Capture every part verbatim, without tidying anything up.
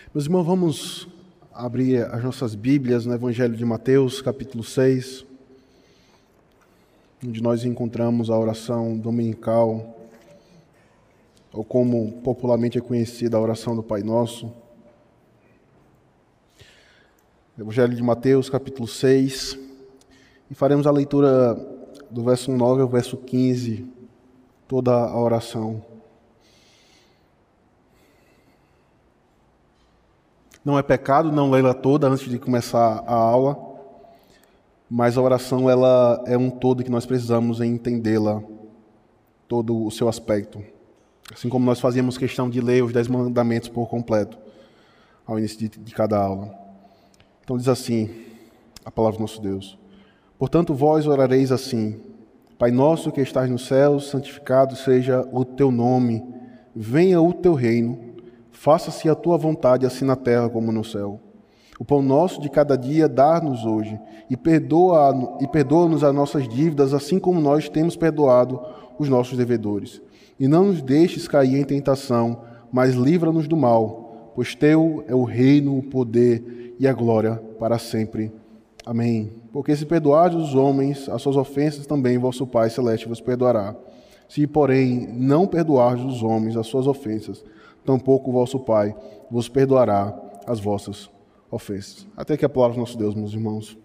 Meus irmãos, vamos abrir as nossas Bíblias no Evangelho de Mateus, capítulo seis, onde nós encontramos a oração dominical, ou como popularmente é conhecida, a oração do Pai Nosso. Evangelho de Mateus, capítulo seis, e faremos a leitura do verso nove ao verso quinze, toda a oração. Não é pecado não lê-la toda antes de começar a aula, mas a oração ela é um todo que nós precisamos entendê-la, todo o seu aspecto. Assim como nós fazíamos questão de ler os dez mandamentos por completo, ao início de, de cada aula. Então diz assim, a palavra do nosso Deus. Portanto, vós orareis assim: Pai nosso que estás nos céus, santificado seja o teu nome, venha o teu reino, faça-se a tua vontade, assim na terra como no céu. O pão nosso de cada dia dá-nos hoje, e perdoa, e perdoa-nos as nossas dívidas, assim como nós temos perdoado os nossos devedores. E não nos deixes cair em tentação, mas livra-nos do mal, pois teu é o reino, o poder e a glória para sempre. Amém. Porque se perdoardes os homens as suas ofensas, também vosso Pai Celeste vos perdoará. Se, porém, não perdoardes os homens as suas ofensas, tampouco o vosso Pai vos perdoará as vossas ofensas. Até que a palavra do nosso Deus, meus irmãos.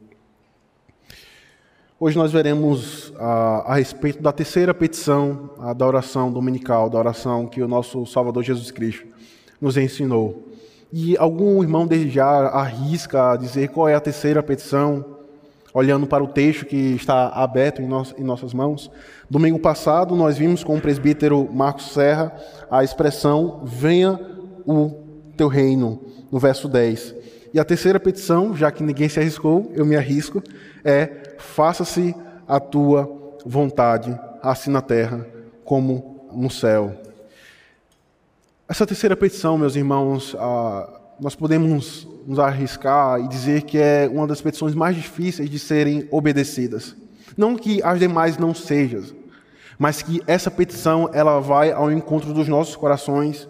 Hoje nós veremos a, a respeito da terceira petição, a da oração dominical, da oração que o nosso Salvador Jesus Cristo nos ensinou. E algum irmão desde já arrisca a dizer qual é a terceira petição, olhando para o texto que está aberto em, no, em nossas mãos. Domingo passado nós vimos com o presbítero Marcos Serra a expressão venha o teu reino, no verso dez. E a terceira petição, já que ninguém se arriscou, eu me arrisco, é faça-se a tua vontade, assim na terra como no céu. Essa terceira petição, meus irmãos, ah, nós podemos nos arriscar e dizer que é uma das petições mais difíceis de serem obedecidas. Não que as demais não sejam, mas que essa petição ela vai ao encontro dos nossos corações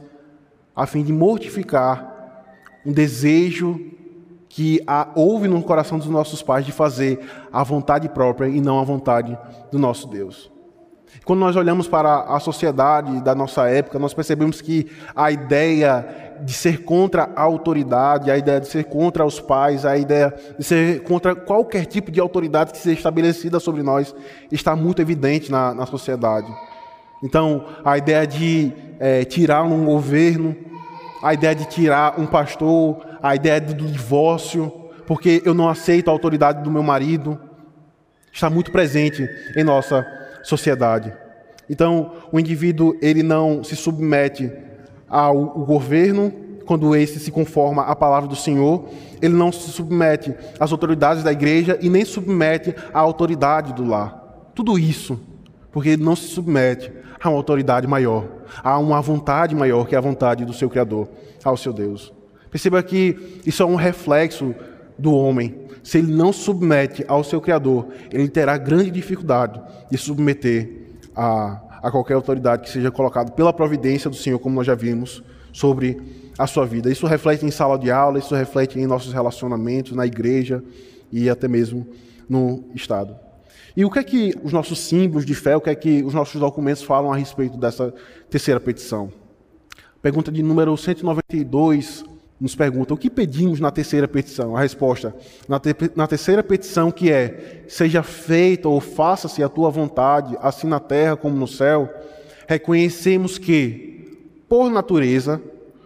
a fim de mortificar um desejo que há, houve no coração dos nossos pais de fazer a vontade própria e não a vontade do nosso Deus. Quando nós olhamos para a sociedade da nossa época, nós percebemos que a ideia de ser contra a autoridade, a ideia de ser contra os pais, a ideia de ser contra qualquer tipo de autoridade que seja estabelecida sobre nós, está muito evidente na, na sociedade. Então, a ideia de é, tirar um governo, a ideia de tirar um pastor, a ideia do divórcio, porque eu não aceito a autoridade do meu marido, está muito presente em nossa sociedade. Então, o indivíduo ele não se submete ao governo quando esse se conforma à palavra do Senhor, ele não se submete às autoridades da igreja e nem submete à autoridade do lar. Tudo isso porque ele não se submete a uma autoridade maior, a uma vontade maior que é a vontade do seu Criador, ao seu Deus. Perceba que isso é um reflexo do homem. Se ele não submete ao seu Criador, ele terá grande dificuldade de submeter a, a qualquer autoridade que seja colocada pela providência do Senhor, como nós já vimos, sobre a sua vida. Isso reflete em sala de aula, isso reflete em nossos relacionamentos, na igreja e até mesmo no Estado. E o que é que os nossos símbolos de fé, o que é que os nossos documentos falam a respeito dessa terceira petição? Pergunta de número cento e noventa e dois nos pergunta, o que pedimos na terceira petição? A resposta, na, te, na terceira petição que é, seja feita ou faça-se a tua vontade, assim na terra como no céu, reconhecemos que, por natureza,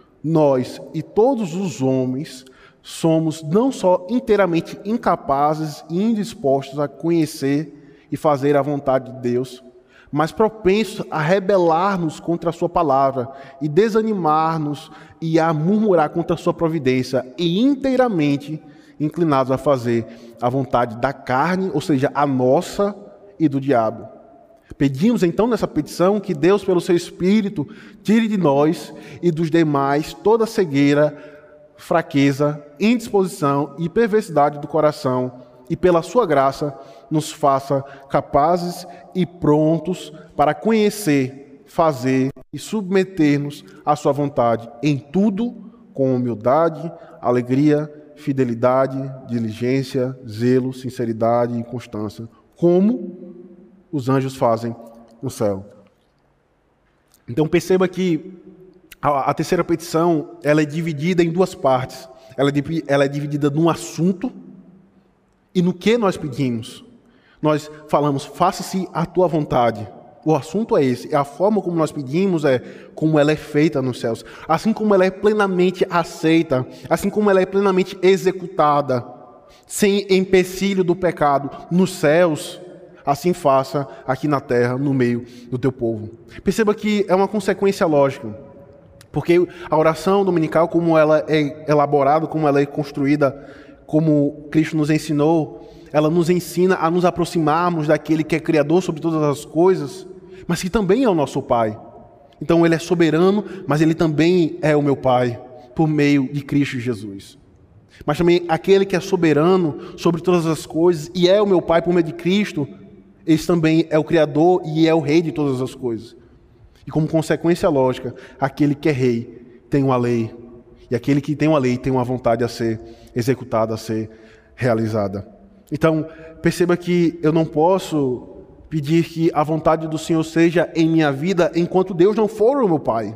nós e todos os homens somos não só inteiramente incapazes e indispostos a conhecer e fazer a vontade de Deus, mas propensos a rebelar-nos contra a sua palavra e desanimar-nos e a murmurar contra a sua providência e inteiramente inclinados a fazer a vontade da carne, ou seja, a nossa e do diabo. Pedimos então nessa petição que Deus, pelo seu Espírito, tire de nós e dos demais toda cegueira, fraqueza, indisposição e perversidade do coração e pela sua graça nos faça capazes e prontos para conhecer, fazer e submeter-nos à sua vontade em tudo com humildade, alegria, fidelidade, diligência, zelo, sinceridade e constância, como os anjos fazem no céu. Então perceba que a, a terceira petição, ela é dividida em duas partes. Ela é, ela é dividida num assunto e no que nós pedimos. Nós falamos, faça-se a tua vontade. O assunto é esse. A forma como nós pedimos é como ela é feita nos céus. Assim como ela é plenamente aceita, assim como ela é plenamente executada, sem empecilho do pecado nos céus, assim faça aqui na terra, no meio do teu povo. Perceba que é uma consequência lógica. Porque a oração dominical, como ela é elaborada, como ela é construída, como Cristo nos ensinou, ela nos ensina a nos aproximarmos daquele que é Criador sobre todas as coisas, mas que também é o nosso Pai. Então Ele é soberano, mas Ele também é o meu Pai, por meio de Cristo Jesus. Mas também aquele que é soberano sobre todas as coisas e é o meu Pai por meio de Cristo, Ele também é o Criador e é o Rei de todas as coisas. E como consequência lógica, aquele que é Rei tem uma lei, e aquele que tem uma lei tem uma vontade a ser executada, a ser realizada. Então, perceba que eu não posso pedir que a vontade do Senhor seja em minha vida enquanto Deus não for o meu Pai.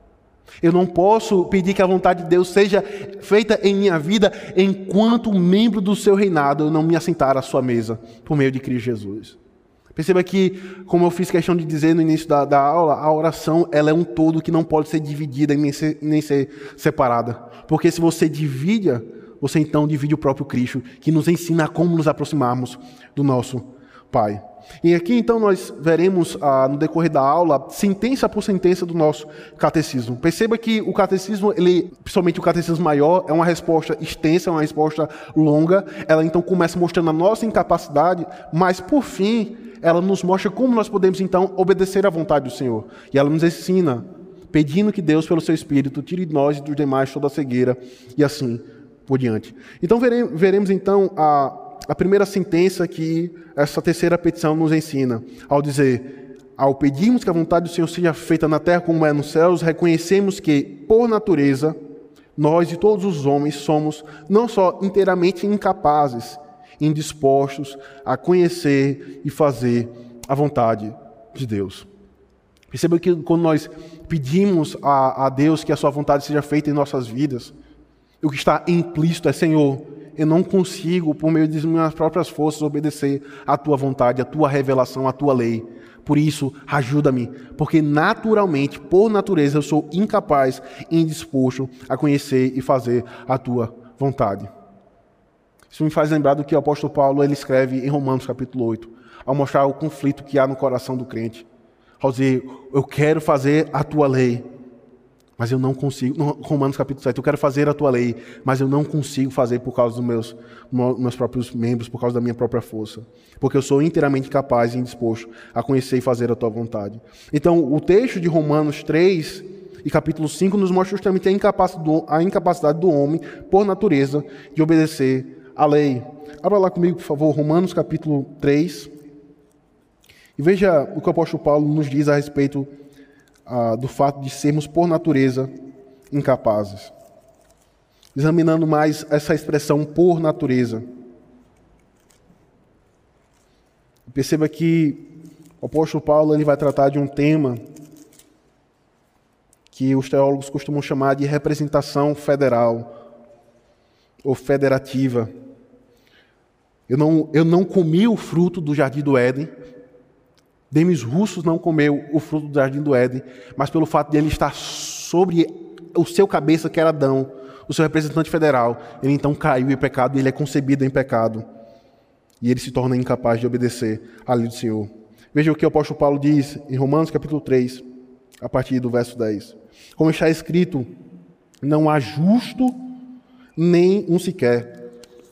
Eu não posso pedir que a vontade de Deus seja feita em minha vida enquanto membro do seu reinado eu não me assentar à sua mesa por meio de Cristo Jesus. Perceba que, como eu fiz questão de dizer no início da, da aula, a oração ela é um todo que não pode ser dividida e nem ser, nem ser separada. Porque se você divide, você então divide o próprio Cristo, que nos ensina a como nos aproximarmos do nosso Pai. E aqui então nós veremos ah, no decorrer da aula, sentença por sentença do nosso catecismo. Perceba que o catecismo, ele, principalmente o catecismo maior, é uma resposta extensa, é uma resposta longa. Ela então começa mostrando a nossa incapacidade, mas por fim, ela nos mostra como nós podemos então obedecer à vontade do Senhor. E ela nos ensina, pedindo que Deus, pelo seu Espírito, tire de nós e dos demais toda a cegueira, e assim por diante. Então veremos, veremos então a, a primeira sentença que essa terceira petição nos ensina, ao dizer, ao pedirmos que a vontade do Senhor seja feita na terra como é nos céus, reconhecemos que, por natureza, nós e todos os homens somos não só inteiramente incapazes, indispostos a conhecer e fazer a vontade de Deus. Perceba que quando nós pedimos a, a Deus que a sua vontade seja feita em nossas vidas, o que está implícito é, Senhor, eu não consigo, por meio de minhas próprias forças, obedecer à tua vontade, à tua revelação, à tua lei. Por isso, ajuda-me, porque naturalmente, por natureza, eu sou incapaz e indisposto a conhecer e fazer a tua vontade. Isso me faz lembrar do que o apóstolo Paulo ele escreve em Romanos capítulo oito, ao mostrar o conflito que há no coração do crente. Ao dizer, eu quero fazer a tua lei, mas eu não consigo. No Romanos capítulo sete, eu quero fazer a tua lei, mas eu não consigo fazer por causa dos meus, meus próprios membros, por causa da minha própria força. Porque eu sou inteiramente capaz e indisposto a conhecer e fazer a tua vontade. Então, o texto de Romanos três e capítulo cinco nos mostra justamente a incapacidade do, a incapacidade do homem, por natureza, de obedecer a lei. Abra lá comigo, por favor, Romanos capítulo três. E veja o que o apóstolo Paulo nos diz a respeito ah, do fato de sermos, por natureza, incapazes. Examinando mais essa expressão por natureza. Perceba que o apóstolo Paulo ele vai tratar de um tema que os teólogos costumam chamar de representação federal ou federativa. Eu não, eu não comi o fruto do jardim do Éden. Demis Roussos não comeu o fruto do jardim do Éden, mas pelo fato de ele estar sobre o seu cabeça, que era Adão, o seu representante federal, ele então caiu em pecado e ele é concebido em pecado. E ele se torna incapaz de obedecer à lei do Senhor. Veja o que o apóstolo Paulo diz em Romanos capítulo três, a partir do verso dez. Como está escrito, não há justo nem um sequer.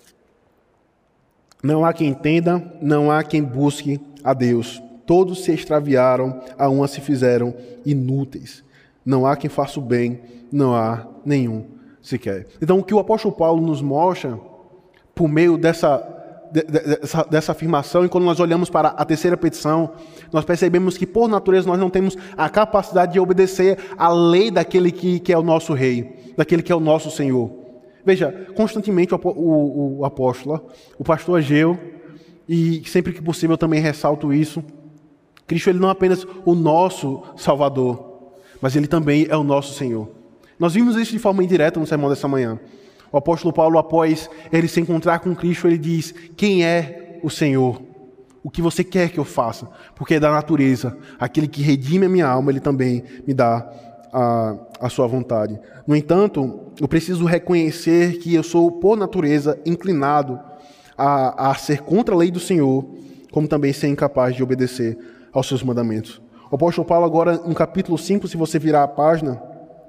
Não há quem entenda, não há quem busque a Deus. Todos se extraviaram, a uma se fizeram inúteis. Não há quem faça o bem, não há nenhum sequer. Então, o que o apóstolo Paulo nos mostra, por meio dessa dessa, dessa afirmação, e quando nós olhamos para a terceira petição, nós percebemos que, por natureza, nós não temos a capacidade de obedecer à lei daquele que, que é o nosso rei, daquele que é o nosso Senhor. Veja, constantemente o, o, o apóstolo, o pastor Ageu, e sempre que possível eu também ressalto isso, Cristo ele não é apenas o nosso Salvador, mas ele também é o nosso Senhor. Nós vimos isso de forma indireta no sermão dessa manhã. O apóstolo Paulo, após ele se encontrar com Cristo, ele diz: quem é o Senhor? O que você quer que eu faça? Porque é da natureza. Aquele que redime a minha alma, ele também me dá a, a sua vontade. No entanto, eu preciso reconhecer que eu sou, por natureza, inclinado a, a ser contra a lei do Senhor, como também ser incapaz de obedecer aos seus mandamentos. O apóstolo Paulo agora, no capítulo cinco, se você virar a página,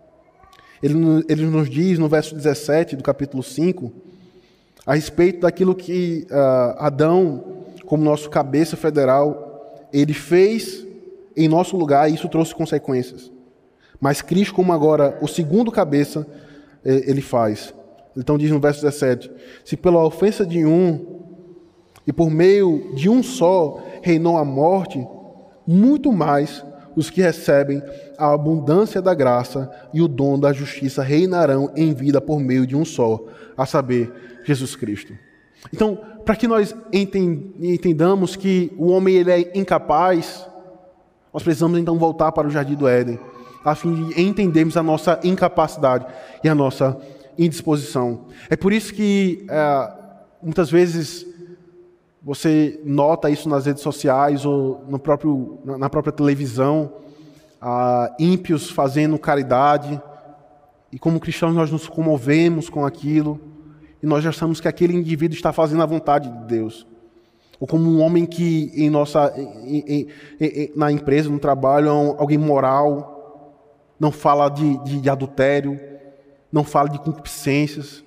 ele, ele nos diz no verso dezessete do capítulo cinco, a respeito daquilo que uh, Adão, como nosso cabeça federal, ele fez em nosso lugar, e isso trouxe consequências. Mas Cristo, como agora o segundo cabeça, ele faz. Então diz no verso dezessete, se pela ofensa de um, e por meio de um só, reinou a morte, muito mais os que recebem a abundância da graça e o dom da justiça reinarão em vida por meio de um só, a saber, Jesus Cristo. Então, para que nós entendamos que o homem ele é incapaz, nós precisamos então voltar para o Jardim do Éden, a fim de entendermos a nossa incapacidade e a nossa indisposição. É por isso que é, muitas vezes você nota isso nas redes sociais ou no próprio, na própria televisão, ah, ímpios fazendo caridade, e como cristãos nós nos comovemos com aquilo, e nós já achamos que aquele indivíduo está fazendo a vontade de Deus. Ou como um homem que em nossa, em, em, em, na empresa, no trabalho, é um, alguém moral, não fala de, de, de adultério, não fala de concupiscências.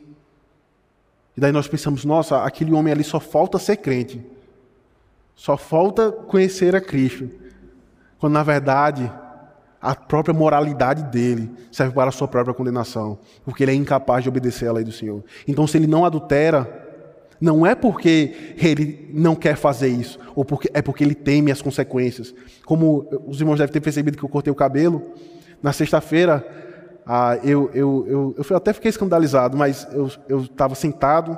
E daí nós pensamos, nossa, aquele homem ali só falta ser crente. Só falta conhecer a Cristo. Quando na verdade, a própria moralidade dele serve para a sua própria condenação. Porque ele é incapaz de obedecer à lei do Senhor. Então se ele não adultera, não é porque ele não quer fazer isso, ou porque, é porque ele teme as consequências. Como os irmãos devem ter percebido que eu cortei o cabelo, na sexta-feira, ah, eu, eu, eu, eu até fiquei escandalizado, mas eu estava sentado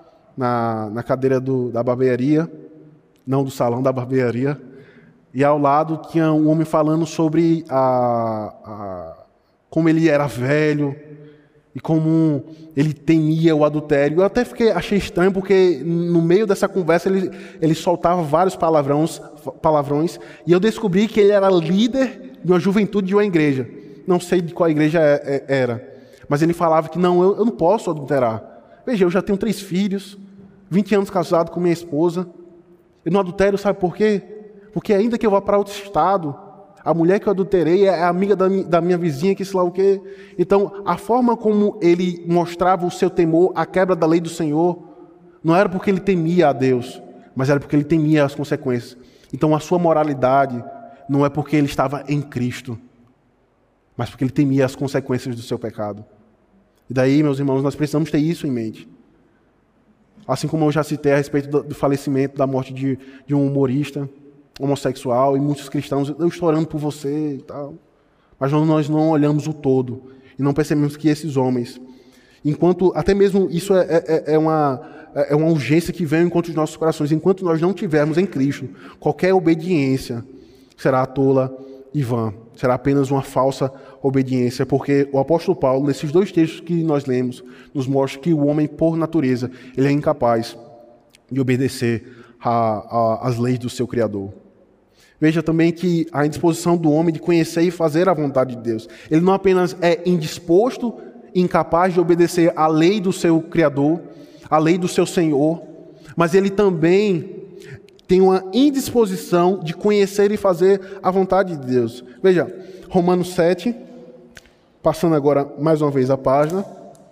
na, na cadeira do, da barbearia, não do salão da barbearia, e ao lado tinha um homem falando sobre a, a, como ele era velho, e como ele temia o adultério. Eu até fiquei, achei estranho, porque no meio dessa conversa ele, ele soltava vários palavrões, palavrões, e eu descobri que ele era líder de uma juventude de uma igreja. Não sei de qual igreja era, mas ele falava que não, eu, eu não posso adulterar. Veja, eu já tenho três filhos, vinte anos casado com minha esposa, eu não adultero, sabe por quê? Porque ainda que eu vá para outro estado, a mulher que eu adulterei é amiga da minha, da minha vizinha, que sei lá o quê. Então, a forma como ele mostrava o seu temor à quebra da lei do Senhor, não era porque ele temia a Deus, mas era porque ele temia as consequências. Então, a sua moralidade não é porque ele estava em Cristo, mas porque ele temia as consequências do seu pecado. E daí, meus irmãos, nós precisamos ter isso em mente. Assim como eu já citei a respeito do, do falecimento, da morte de, de um humorista homossexual, e muitos cristãos, eu estou orando por você e tal. Mas nós não olhamos o todo, e não percebemos que esses homens, enquanto, até mesmo isso é, é, é, uma, é uma urgência que vem ao encontro dos nossos corações, enquanto nós não tivermos em Cristo, qualquer obediência será tola e vã, será apenas uma falsa obediência, porque o apóstolo Paulo, nesses dois textos que nós lemos, nos mostra que o homem, por natureza, ele é incapaz de obedecer às leis do seu Criador. Veja também que a indisposição do homem de conhecer e fazer a vontade de Deus. Ele não apenas é indisposto, incapaz de obedecer à lei do seu Criador, à lei do seu Senhor, mas ele também tem uma indisposição de conhecer e fazer a vontade de Deus. Veja, Romanos sete, passando agora mais uma vez a página,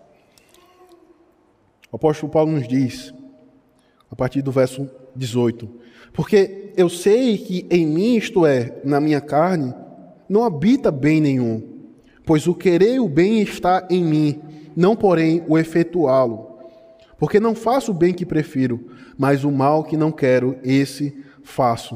o apóstolo Paulo nos diz, a partir do verso dezoito, porque eu sei que em mim, isto é, na minha carne, não habita bem nenhum, pois o querer o bem está em mim, não porém o efetuá-lo. Porque não faço o bem que prefiro, mas o mal que não quero, esse faço.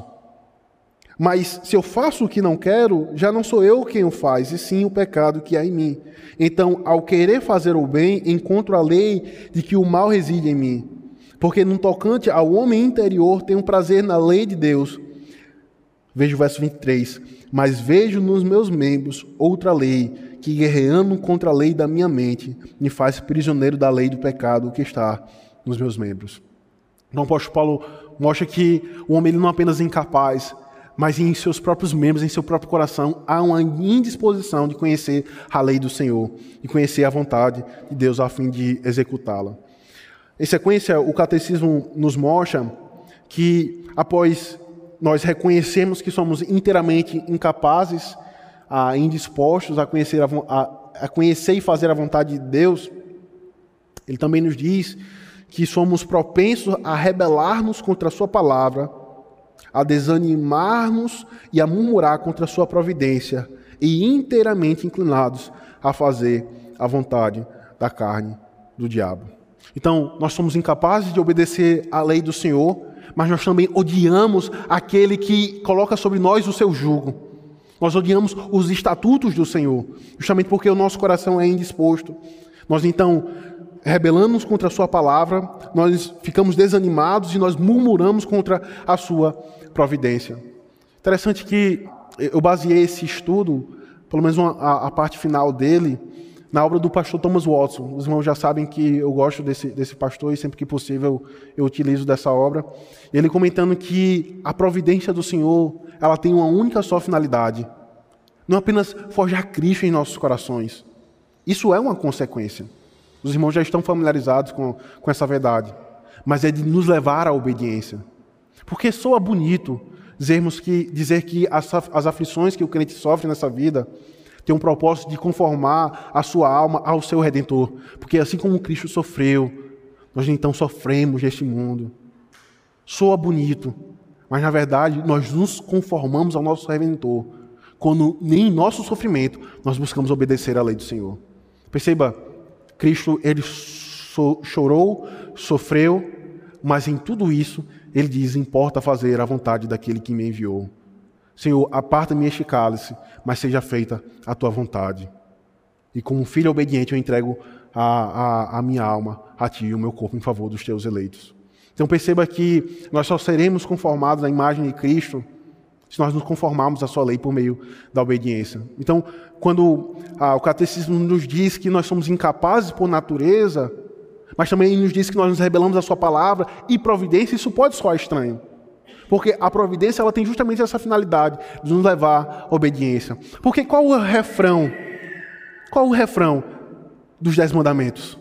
Mas se eu faço o que não quero, já não sou eu quem o faz, e sim o pecado que há em mim. Então, ao querer fazer o bem, encontro a lei de que o mal reside em mim. Porque no tocante ao homem interior, tenho prazer na lei de Deus. Veja o verso vinte e três. Mas vejo nos meus membros outra lei, que guerreando contra a lei da minha mente, me faz prisioneiro da lei do pecado que está nos meus membros. Então o apóstolo Paulo mostra que o homem ele não é apenas incapaz, mas em seus próprios membros, em seu próprio coração, há uma indisposição de conhecer a lei do Senhor, de conhecer a vontade de Deus a fim de executá-la. Em sequência, o catecismo nos mostra que após nós reconhecermos que somos inteiramente incapazes, ah, indispostos a conhecer, a, a, a conhecer e fazer a vontade de Deus, ele também nos diz que somos propensos a rebelar-nos contra a sua palavra, a desanimar-nos e a murmurar contra a sua providência, e inteiramente inclinados a fazer a vontade da carne do diabo. Então, nós somos incapazes de obedecer à lei do Senhor, mas nós também odiamos aquele que coloca sobre nós o seu jugo. Nós odiamos os estatutos do Senhor, justamente porque o nosso coração é indisposto. Nós, então, rebelamos contra a sua palavra, nós ficamos desanimados e nós murmuramos contra a sua providência. Interessante que eu baseei esse estudo, pelo menos uma, a, a parte final dele, na obra do pastor Thomas Watson. Os irmãos já sabem que eu gosto desse, desse pastor e sempre que possível eu utilizo dessa obra. Ele comentando que a providência do Senhor, ela tem uma única só finalidade. Não apenas forjar Cristo em nossos corações. Isso é uma consequência. Os irmãos já estão familiarizados com, com essa verdade. Mas é de nos levar à obediência. Porque soa bonito dizermos que, dizer que as, as aflições que o crente sofre nessa vida tem um propósito de conformar a sua alma ao seu Redentor. Porque assim como Cristo sofreu, nós então sofremos neste mundo. Soa bonito, mas na verdade nós nos conformamos ao nosso Redentor, quando nem em nosso sofrimento nós buscamos obedecer à lei do Senhor. Perceba, Cristo ele so, chorou, sofreu, mas em tudo isso ele diz, importa fazer a vontade daquele que me enviou. Senhor, aparta-me este cálice, mas seja feita a tua vontade. E como filho obediente eu entrego a, a, a minha alma a ti e o meu corpo em favor dos teus eleitos. Então perceba que nós só seremos conformados à imagem de Cristo se nós nos conformarmos à sua lei por meio da obediência. Então, quando ah, o catecismo nos diz que nós somos incapazes por natureza, mas também nos diz que nós nos rebelamos à sua palavra e providência, isso pode soar estranho. Porque a providência ela tem justamente essa finalidade de nos levar à obediência. Porque qual o refrão? Qual o refrão dos dez mandamentos?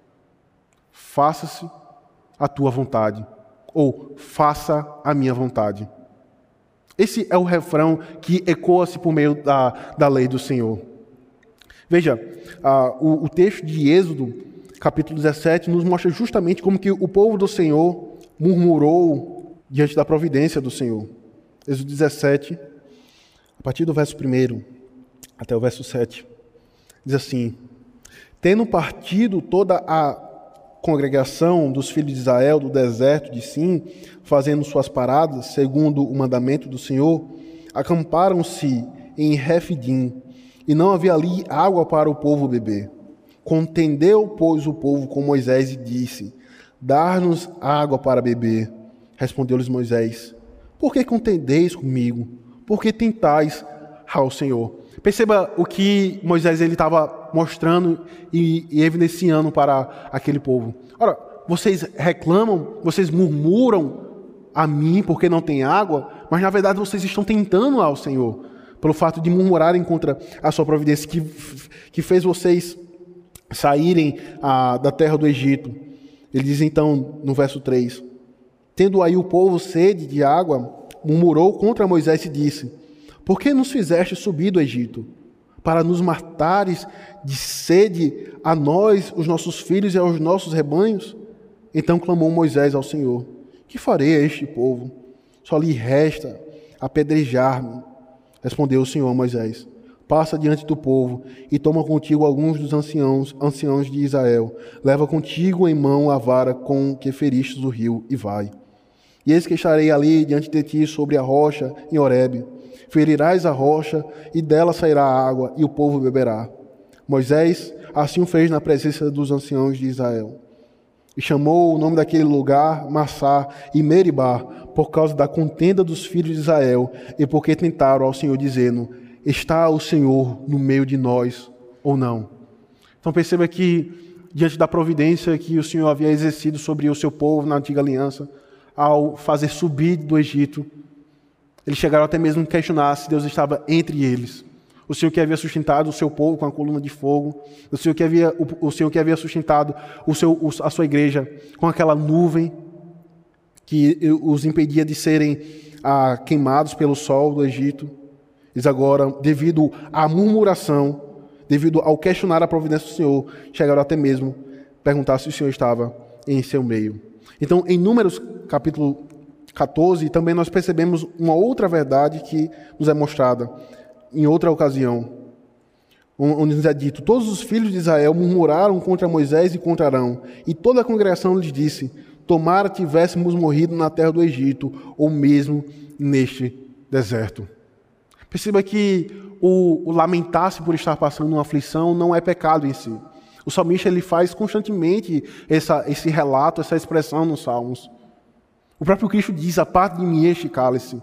Faça-se a tua vontade. Ou faça a minha vontade. Esse é o refrão que ecoa-se por meio da, da lei do Senhor. Veja, uh, o, o texto de Êxodo, capítulo dezessete, nos mostra justamente como que o povo do Senhor murmurou diante da providência do Senhor. Êxodo dezessete, a partir do verso primeiro até o verso sete, diz assim: tendo partido toda a congregação dos filhos de Israel do deserto de Sim, fazendo suas paradas, segundo o mandamento do Senhor, acamparam-se em Refidim, e não havia ali água para o povo beber. Contendeu, pois, o povo com Moisés e disse: dar-nos água para beber. Respondeu-lhes Moisés: por que contendeis comigo? Por que tentais ao Senhor? Perceba o que Moisés ele estava mostrando e, e evidenciando para aquele povo. Ora, vocês reclamam, vocês murmuram a mim porque não tem água, mas na verdade vocês estão tentando ao Senhor, pelo fato de murmurarem contra a sua providência, que, que fez vocês saírem ah, da terra do Egito. Ele diz então no verso três: tendo aí o povo sede de água, murmurou contra Moisés e disse: por que nos fizeste subir do Egito? Para nos matares de sede a nós, os nossos filhos e aos nossos rebanhos? Então clamou Moisés ao Senhor: que farei a este povo? Só lhe resta apedrejar-me. Respondeu o Senhor a Moisés: Passa diante do povo e toma contigo alguns dos anciãos, anciãos de Israel. Leva contigo em mão a vara com que feristes o rio e vai. E eis que estarei ali diante de ti sobre a rocha em Horebe. Ferirás a rocha e dela sairá água e o povo beberá. Moisés assim o fez na presença dos anciãos de Israel. E chamou o nome daquele lugar Massá e Meribá, por causa da contenda dos filhos de Israel, e porque tentaram ao Senhor, dizendo: está o Senhor no meio de nós ou não? Então perceba que, diante da providência que o Senhor havia exercido sobre o seu povo na antiga aliança, ao fazer subir do Egito, eles chegaram até mesmo a questionar se Deus estava entre eles. O Senhor que havia sustentado o seu povo com a coluna de fogo, o Senhor que havia, o, o Senhor que havia sustentado o seu, a sua igreja com aquela nuvem que os impedia de serem ah, queimados pelo sol do Egito. Eles agora, devido à murmuração, devido ao questionar a providência do Senhor, chegaram até mesmo a perguntar se o Senhor estava em seu meio. Então, em Números capítulo catorze, também nós percebemos uma outra verdade que nos é mostrada em outra ocasião, onde nos é dito: todos os filhos de Israel murmuraram contra Moisés e contra Arão, e toda a congregação lhes disse: tomara tivéssemos morrido na terra do Egito, ou mesmo neste deserto. Perceba que o, o lamentar-se por estar passando uma aflição não é pecado em si. O salmista ele faz constantemente essa, esse relato, essa expressão nos Salmos. O próprio Cristo diz: aparte de mim este cálice.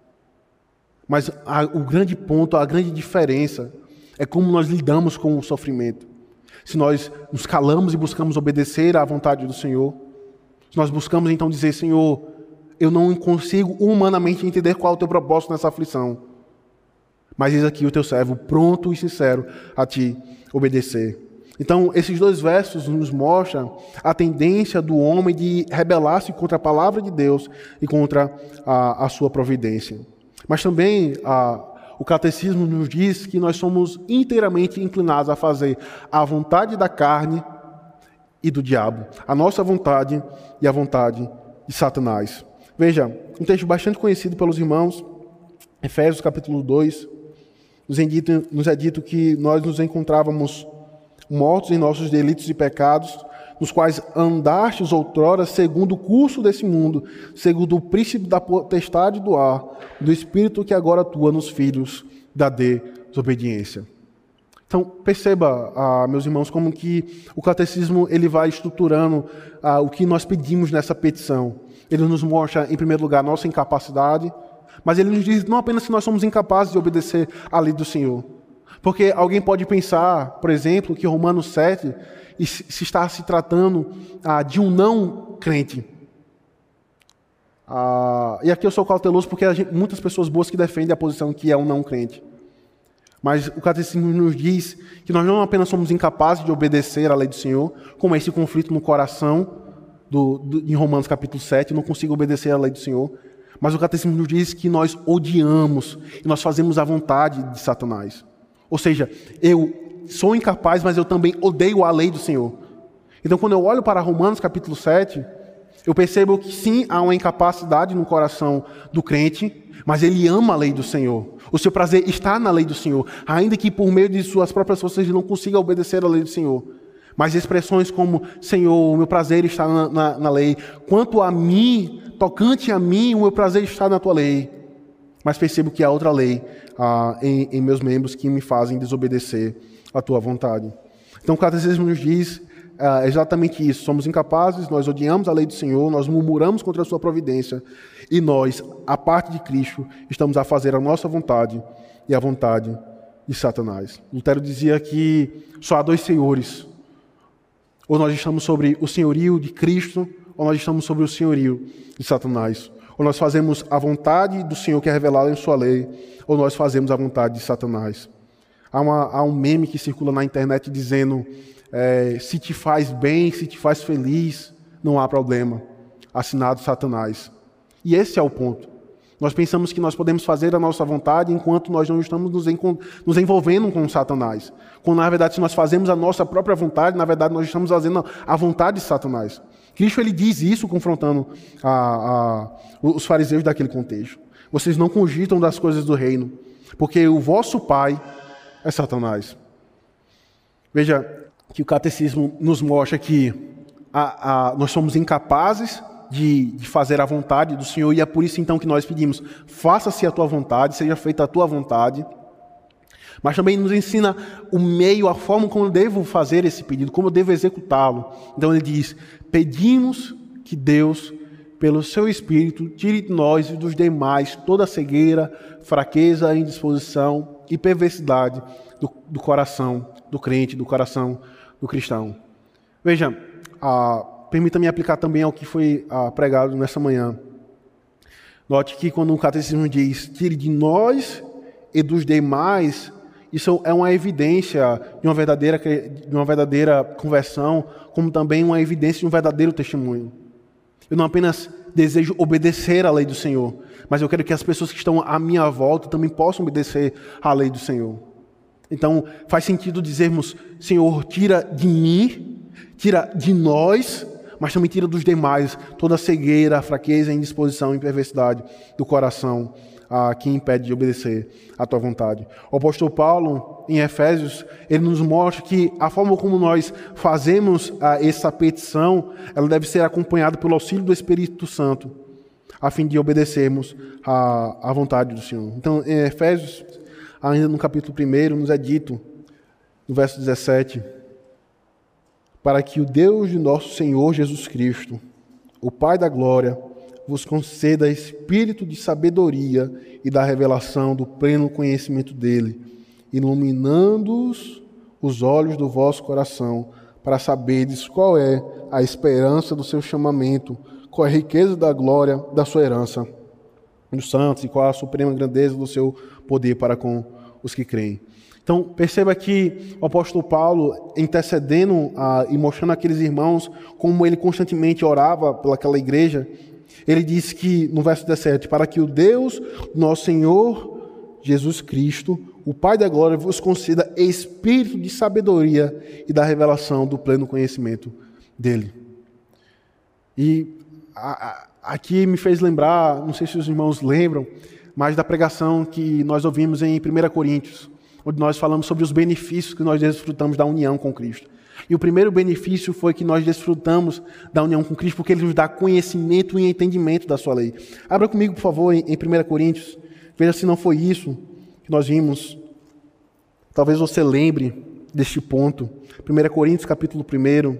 Mas a, o grande ponto, a grande diferença é como nós lidamos com o sofrimento. Se nós nos calamos e buscamos obedecer à vontade do Senhor, se nós buscamos então dizer: Senhor, eu não consigo humanamente entender qual é o teu propósito nessa aflição, mas eis aqui o teu servo pronto e sincero a te obedecer. Então, esses dois versos nos mostram a tendência do homem de rebelar-se contra a palavra de Deus e contra a, a sua providência. Mas também a, o catecismo nos diz que nós somos inteiramente inclinados a fazer a vontade da carne e do diabo, a nossa vontade e a vontade de Satanás. Veja, um texto bastante conhecido pelos irmãos, Efésios capítulo dois, nos é dito, nos é dito que nós nos encontrávamos mortos em nossos delitos e pecados, nos quais andastes outrora segundo o curso desse mundo, segundo o príncipe da potestade do ar, do espírito que agora atua nos filhos da desobediência. Então, perceba, ah, meus irmãos, como que o catecismo ele vai estruturando ah, o que nós pedimos nessa petição. Ele nos mostra, em primeiro lugar, a nossa incapacidade, mas ele nos diz não apenas que nós somos incapazes de obedecer à lei do Senhor. Porque alguém pode pensar, por exemplo, que Romanos sete se está se tratando ah, de um não crente. Ah, e aqui eu sou cauteloso porque há muitas pessoas boas que defendem a posição que é um não crente. Mas o catecismo nos diz que nós não apenas somos incapazes de obedecer à lei do Senhor, como é esse conflito no coração do, do, em Romanos capítulo sete, eu não consigo obedecer à lei do Senhor. Mas o catecismo nos diz que nós odiamos e nós fazemos a vontade de Satanás. Ou seja, eu sou incapaz, mas eu também odeio a lei do Senhor. Então, quando eu olho para Romanos capítulo sete, eu percebo que sim, há uma incapacidade no coração do crente, mas ele ama a lei do Senhor. O seu prazer está na lei do Senhor, ainda que por meio de suas próprias forças ele não consiga obedecer à lei do Senhor. Mas expressões como: Senhor, o meu prazer está na, na, na lei. Quanto a mim, tocante a mim, o meu prazer está na tua lei. Mas percebo que há outra lei ah, em, em meus membros que me fazem desobedecer à tua vontade. Então o catecismo nos diz ah, exatamente isso. Somos incapazes, nós odiamos a lei do Senhor, nós murmuramos contra a sua providência e nós, a parte de Cristo, estamos a fazer a nossa vontade e a vontade de Satanás. Lutero dizia que só há dois senhores. Ou nós estamos sobre o senhorio de Cristo, ou nós estamos sobre o senhorio de Satanás. Ou nós fazemos a vontade do Senhor que é revelada em sua lei, ou nós fazemos a vontade de Satanás. Há, uma, há um meme que circula na internet dizendo: é, se te faz bem, se te faz feliz, não há problema. Assinado Satanás. E esse é o ponto. Nós pensamos que nós podemos fazer a nossa vontade enquanto nós não estamos nos, nos envolvendo com Satanás. Quando, na verdade, se nós fazemos a nossa própria vontade, na verdade, nós estamos fazendo a vontade de Satanás. Cristo ele diz isso confrontando a, a, os fariseus daquele contexto. Vocês não cogitam das coisas do reino, porque o vosso pai é Satanás. Veja que o catecismo nos mostra que a, a, nós somos incapazes de, de fazer a vontade do Senhor, e é por isso então que nós pedimos: faça-se a tua vontade, seja feita a tua vontade. Mas também nos ensina o meio, a forma como eu devo fazer esse pedido, como eu devo executá-lo. Então ele diz: pedimos que Deus, pelo seu Espírito, tire de nós e dos demais toda cegueira, fraqueza, indisposição e perversidade do, do coração do crente, do coração do cristão. Veja, ah, permita-me aplicar também ao que foi ah, pregado nessa manhã. Note que quando o catecismo diz: tire de nós e dos demais, isso é uma evidência de uma verdadeira, de uma verdadeira conversão, como também uma evidência de um verdadeiro testemunho. Eu não apenas desejo obedecer à lei do Senhor, mas eu quero que as pessoas que estão à minha volta também possam obedecer à lei do Senhor. Então, faz sentido dizermos: Senhor, tira de mim, tira de nós, mas também tira dos demais toda a cegueira, a fraqueza, a indisposição e perversidade do coração a que impede de obedecer à tua vontade. O apóstolo Paulo, em Efésios, ele nos mostra que a forma como nós fazemos a, essa petição, ela deve ser acompanhada pelo auxílio do Espírito Santo, a fim de obedecermos à, à vontade do Senhor. Então, em Efésios, ainda no capítulo primeiro, nos é dito, no verso dezessete, para que o Deus de nosso Senhor Jesus Cristo, o Pai da glória, vos conceda espírito de sabedoria e da revelação do pleno conhecimento dele, iluminando-os os olhos do vosso coração, para saberdes qual é a esperança do seu chamamento, qual é a riqueza da glória da sua herança dos santos e qual a suprema grandeza do seu poder para com os que creem. Então, perceba que o apóstolo Paulo, intercedendo ah, e mostrando àqueles irmãos como ele constantemente orava pelaquela igreja, ele diz que, no verso dezessete, para que o Deus, nosso Senhor Jesus Cristo, o Pai da glória, vos conceda espírito de sabedoria e da revelação do pleno conhecimento dele. E a, a, aqui me fez lembrar, não sei se os irmãos lembram, mas da pregação que nós ouvimos em primeira Coríntios, onde nós falamos sobre os benefícios que nós desfrutamos da união com Cristo. E o primeiro benefício foi que nós desfrutamos da união com Cristo, porque Ele nos dá conhecimento e entendimento da sua lei. Abra comigo, por favor, em primeira Coríntios. Veja se não foi isso que nós vimos. Talvez você lembre deste ponto. primeira Coríntios, capítulo um.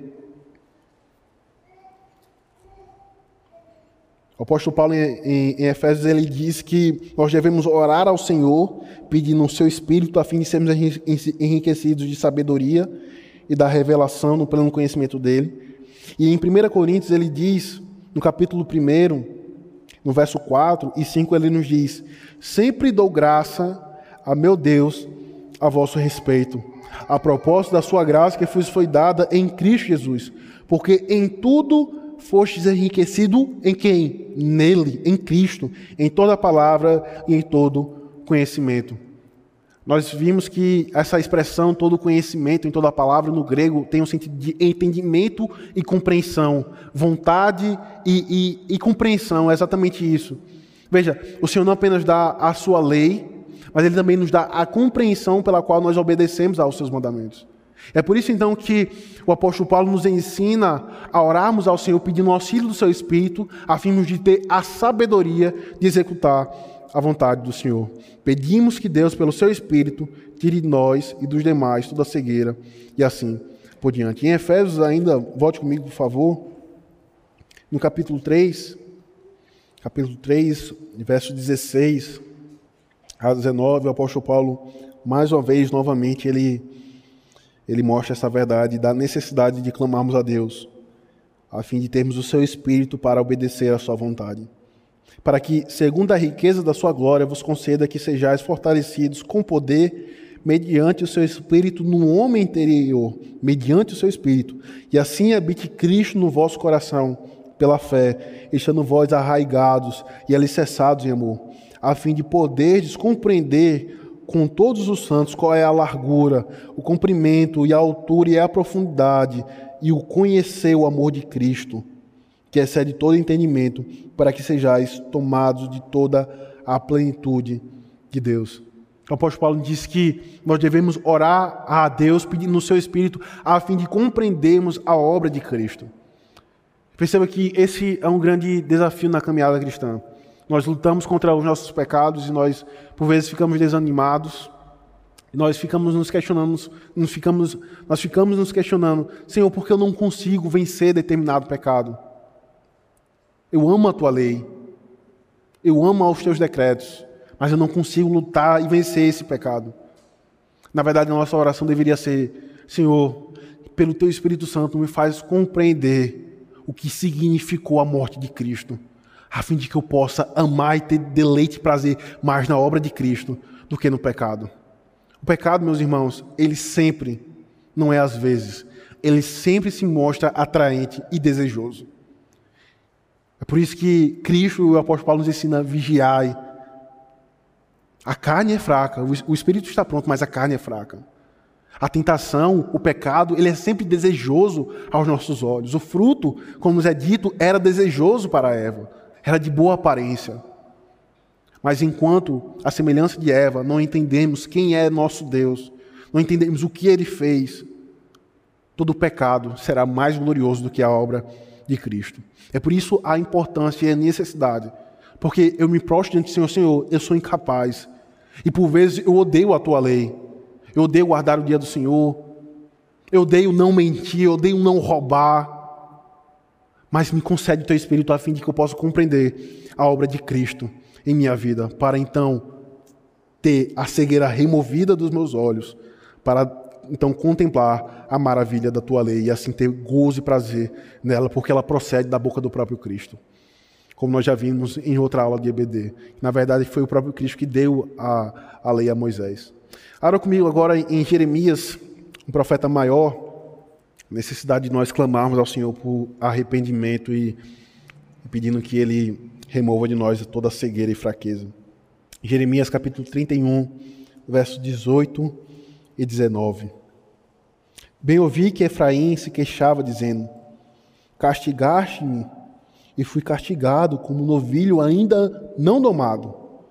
O apóstolo Paulo, em, em Efésios, ele diz que nós devemos orar ao Senhor, pedindo o seu Espírito, a fim de sermos enriquecidos de sabedoria e da revelação no pleno conhecimento dele. E em primeira Coríntios ele diz, no capítulo um, no verso quatro e cinco, ele nos diz: sempre dou graça a meu Deus a vosso respeito, a propósito da sua graça que vos foi dada em Cristo Jesus, porque em tudo fostes enriquecido em quem? Nele, em Cristo, em toda palavra e em todo conhecimento. Nós vimos que essa expressão, todo conhecimento, em toda palavra, no grego, tem um sentido de entendimento e compreensão. Vontade e, e, e compreensão, é exatamente isso. Veja, o Senhor não apenas dá a sua lei, mas Ele também nos dá a compreensão pela qual nós obedecemos aos seus mandamentos. É por isso, então, que o apóstolo Paulo nos ensina a orarmos ao Senhor pedindo o auxílio do seu Espírito, a fim de ter a sabedoria de executar a vontade do Senhor. Pedimos que Deus, pelo seu Espírito, tire de nós e dos demais toda a cegueira e assim por diante. Em Efésios ainda, volte comigo, por favor, no capítulo três, capítulo três, verso dezesseis a dezenove, o apóstolo Paulo, mais uma vez, novamente, ele, ele mostra essa verdade da necessidade de clamarmos a Deus, a fim de termos o seu Espírito para obedecer à sua vontade. Para que, segundo a riqueza da sua glória, vos conceda que sejais fortalecidos com poder, mediante o seu Espírito no homem interior, mediante o seu Espírito, e assim habite Cristo no vosso coração, pela fé, estando vós arraigados e alicerçados em amor, a fim de poderdes compreender com todos os santos qual é a largura, o comprimento e a altura e a profundidade, e o conhecer o amor de Cristo, que excede todo entendimento, para que sejais tomados de toda a plenitude de Deus. O apóstolo Paulo diz que nós devemos orar a Deus pedindo no seu Espírito a fim de compreendermos a obra de Cristo. Perceba que esse é um grande desafio na caminhada cristã. Nós lutamos contra os nossos pecados e nós, por vezes, ficamos desanimados. Nós ficamos nos questionando, nos ficamos, nós ficamos nos questionando, Senhor, por que eu não consigo vencer determinado pecado? Eu amo a tua lei, eu amo os teus decretos, mas eu não consigo lutar e vencer esse pecado. Na verdade, a nossa oração deveria ser, Senhor, pelo teu Espírito Santo, me faz compreender o que significou a morte de Cristo, a fim de que eu possa amar e ter deleite e prazer mais na obra de Cristo do que no pecado. O pecado, meus irmãos, ele sempre, não é às vezes, ele sempre se mostra atraente e desejoso. É por isso que Cristo e o apóstolo Paulo nos ensina a vigiar. A carne é fraca, o espírito está pronto, mas a carne é fraca. A tentação, o pecado, ele é sempre desejoso aos nossos olhos. O fruto, como nos é dito, era desejoso para Eva, era de boa aparência. Mas enquanto, a semelhança de Eva, não entendemos quem é nosso Deus, não entendemos o que Ele fez, todo pecado será mais glorioso do que a obra de Cristo. É por isso a importância e a necessidade, porque eu me prostro diante do Senhor, Senhor, eu sou incapaz, e por vezes eu odeio a Tua lei, eu odeio guardar o dia do Senhor, eu odeio não mentir, eu odeio não roubar, mas me concede o Teu Espírito a fim de que eu possa compreender a obra de Cristo em minha vida, para então ter a cegueira removida dos meus olhos, para então contemplar a maravilha da Tua lei e assim ter gozo e prazer nela, porque ela procede da boca do próprio Cristo. Como nós já vimos em outra aula de E B D. Na verdade, foi o próprio Cristo que deu a, a lei a Moisés. Abra comigo agora em Jeremias, um profeta maior, necessidade de nós clamarmos ao Senhor por arrependimento e pedindo que Ele remova de nós toda a cegueira e fraqueza. Jeremias capítulo trinta e um, versos dezoito e dezenove. Bem ouvi que Efraim se queixava, dizendo: castigaste-me, e fui castigado como um novilho ainda não domado.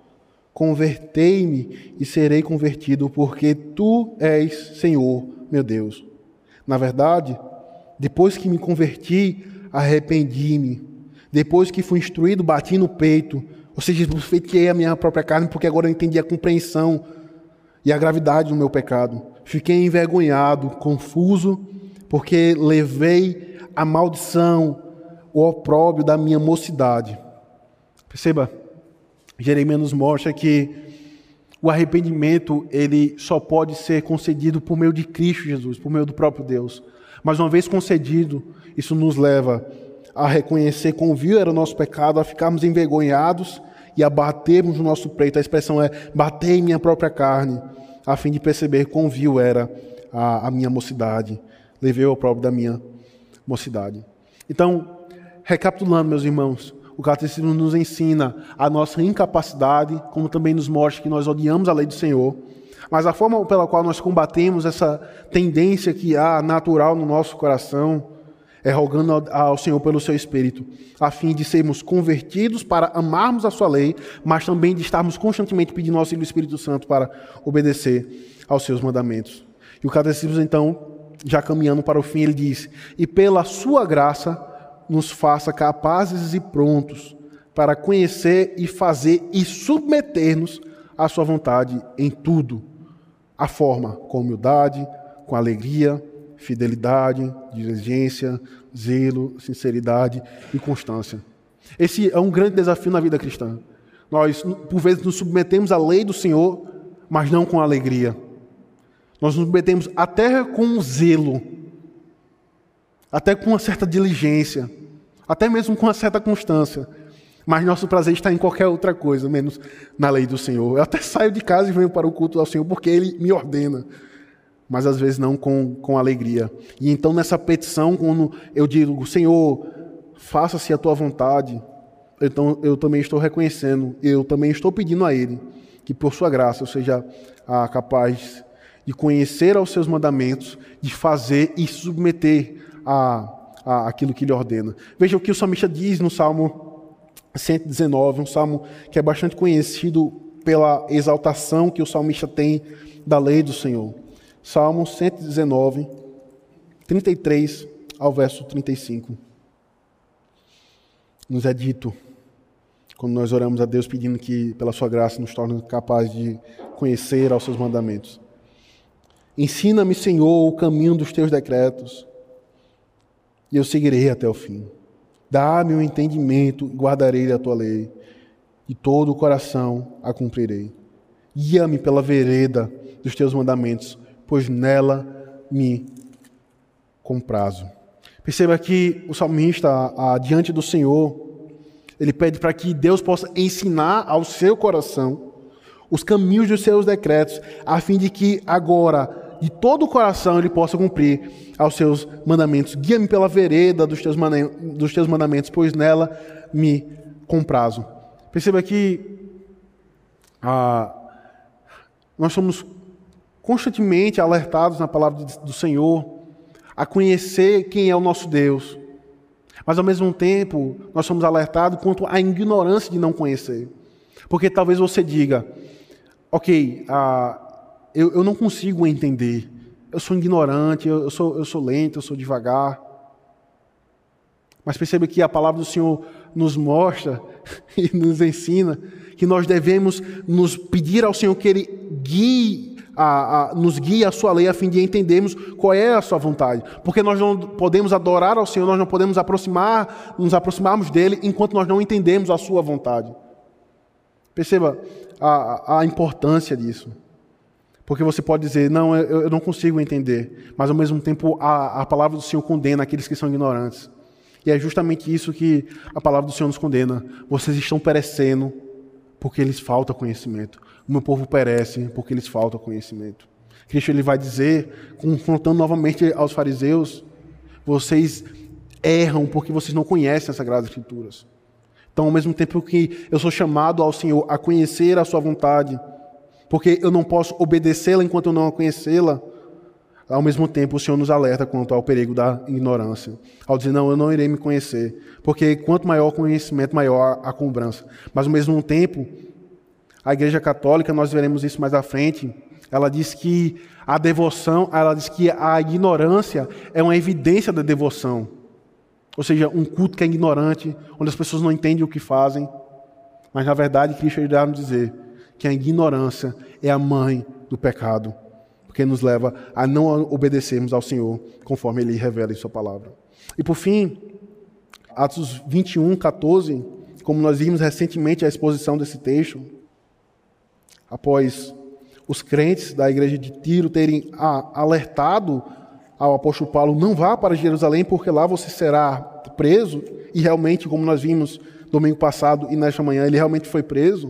Convertei-me e serei convertido, porque Tu és Senhor, meu Deus. Na verdade, depois que me converti, arrependi-me. Depois que fui instruído, bati no peito. Ou seja, esbofeteei a minha própria carne, porque agora eu entendi a compreensão e a gravidade do meu pecado. Fiquei envergonhado, confuso, porque levei a maldição, o opróbrio da minha mocidade. Perceba, Jeremias nos mostra que o arrependimento ele só pode ser concedido por meio de Cristo Jesus, por meio do próprio Deus. Mas uma vez concedido, isso nos leva a reconhecer quão vil era o nosso pecado, a ficarmos envergonhados e a batermos no nosso peito. A expressão é bater em minha própria carne, a fim de perceber quão vil era a, a minha mocidade. Levei o opróbrio da minha mocidade. Então, recapitulando, meus irmãos, o catecismo nos ensina a nossa incapacidade, como também nos mostra que nós odiamos a lei do Senhor, mas a forma pela qual nós combatemos essa tendência que há natural no nosso coração é rogando ao Senhor pelo seu Espírito, a fim de sermos convertidos para amarmos a sua lei, mas também de estarmos constantemente pedindo auxílio do Espírito Santo para obedecer aos seus mandamentos. E o catecismo, então, já caminhando para o fim, ele diz: e pela sua graça nos faça capazes e prontos para conhecer e fazer e submeter-nos à sua vontade em tudo. A forma com humildade, com alegria, fidelidade, diligência, zelo, sinceridade e constância. Esse é um grande desafio na vida cristã. Nós, por vezes, nos submetemos à lei do Senhor, mas não com alegria. Nós nos submetemos até com zelo, até com uma certa diligência, até mesmo com uma certa constância. Mas nosso prazer está em qualquer outra coisa, menos na lei do Senhor. Eu até saio de casa e venho para o culto ao Senhor porque Ele me ordena, mas às vezes não com, com alegria. E então nessa petição, quando eu digo, Senhor, faça-se a Tua vontade, então eu também estou reconhecendo, eu também estou pedindo a Ele, que por Sua graça eu seja ah, capaz de conhecer aos Seus mandamentos, de fazer e submeter a, a aquilo que Ele ordena. Veja o que o salmista diz no Salmo cento e dezenove, um salmo que é bastante conhecido pela exaltação que o salmista tem da lei do Senhor. Salmo cento e dezenove, trinta e três ao verso trinta e cinco. Nos é dito, quando nós oramos a Deus pedindo que, pela sua graça, nos torne capazes de conhecer aos seus mandamentos. Ensina-me, Senhor, o caminho dos teus decretos, e eu seguirei até o fim. Dá-me um entendimento e guardarei a tua lei, e todo o coração a cumprirei. Guia-me pela vereda dos teus mandamentos, pois nela me comprazo. Perceba que o salmista, ah, diante do Senhor, ele pede para que Deus possa ensinar ao seu coração os caminhos dos seus decretos, a fim de que agora, de todo o coração, ele possa cumprir aos seus mandamentos. Guia-me pela vereda dos teus, dos teus mandamentos, pois nela me comprazo. Perceba que ah, nós somos constantemente alertados na palavra do Senhor a conhecer quem é o nosso Deus. Mas, ao mesmo tempo, nós somos alertados quanto à ignorância de não conhecer. Porque talvez você diga, ok, ah, eu, eu não consigo entender, eu sou ignorante, eu, eu, sou, eu sou lento, eu sou devagar. Mas perceba que a palavra do Senhor nos mostra e nos ensina que nós devemos nos pedir ao Senhor que Ele guie A, a, nos guia a sua lei a fim de entendermos qual é a sua vontade. Porque nós não podemos adorar ao Senhor, nós não podemos aproximar, nos aproximarmos dele enquanto nós não entendemos a sua vontade. Perceba a, a importância disso. Porque você pode dizer, não, eu, eu não consigo entender. Mas ao mesmo tempo a, a palavra do Senhor condena aqueles que são ignorantes. E é justamente isso que a palavra do Senhor nos condena. Vocês estão perecendo porque lhes falta conhecimento. O meu povo perece porque lhes falta conhecimento. Cristo ele vai dizer, confrontando novamente aos fariseus, vocês erram porque vocês não conhecem as Sagradas Escrituras. Então, ao mesmo tempo que eu sou chamado ao Senhor a conhecer a sua vontade, porque eu não posso obedecê-la enquanto eu não a conhecê-la, ao mesmo tempo o Senhor nos alerta quanto ao perigo da ignorância. Ao dizer, não, eu não irei me conhecer, porque quanto maior o conhecimento, maior a cobrança. Mas, ao mesmo tempo, a Igreja Católica, nós veremos isso mais à frente, ela diz que a devoção, ela diz que a ignorância é uma evidência da devoção. Ou seja, um culto que é ignorante, onde as pessoas não entendem o que fazem. Mas, na verdade, Cristo irá nos dizer que a ignorância é a mãe do pecado, porque nos leva a não obedecermos ao Senhor, conforme Ele revela em sua palavra. E, por fim, Atos vinte e um, quatorze, como nós vimos recentemente a exposição desse texto, após os crentes da igreja de Tiro terem alertado ao apóstolo Paulo, não vá para Jerusalém, porque lá você será preso, e realmente, como nós vimos domingo passado e nesta manhã, ele realmente foi preso.